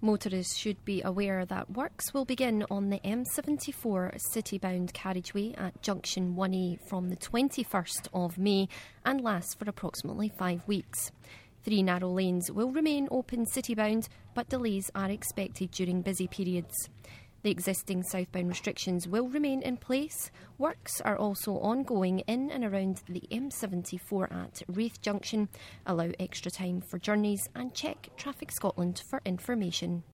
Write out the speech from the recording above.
Motorists should be aware that works will begin on the M74 city-bound carriageway at Junction 1A from the 21st of May and last for approximately 5 weeks. 3 narrow lanes will remain open city-bound, but delays are expected during busy periods. The existing southbound restrictions will remain in place. Works are also ongoing in and around the M74 at Raith Junction. Allow extra time for journeys and check Traffic Scotland for information.